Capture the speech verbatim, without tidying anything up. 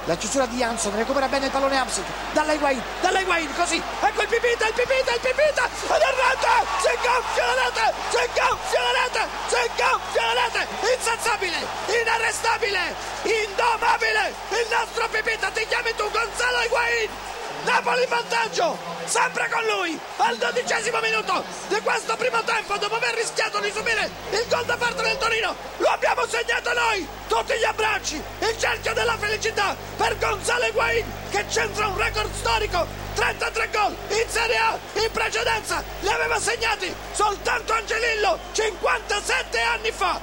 la chiusura di Jansson, recupera bene il pallone Hamsik, dalla Higuain, dalla Higuain, così, ecco il Pipita, il Pipita, il Pipita, ed è rete, si gonfia la rete, si gonfia la rete, si gonfia la rete, insaziabile, inarrestabile, indomabile, il nostro Pipita, ti chiami tu Gonzalo Higuain, Napoli in vantaggio, sempre con lui, al dodicesimo minuto di questo primo tempo, dopo aver rischiato di subire il gol da parte del Torino, lo abbiamo segnato noi, tutti gli abbracci, il cerchio della felicità per Gonzalo Higuain, che centra un record storico, trentatré gol in Serie A, in precedenza li aveva segnati soltanto Angelillo cinquantasette anni fa.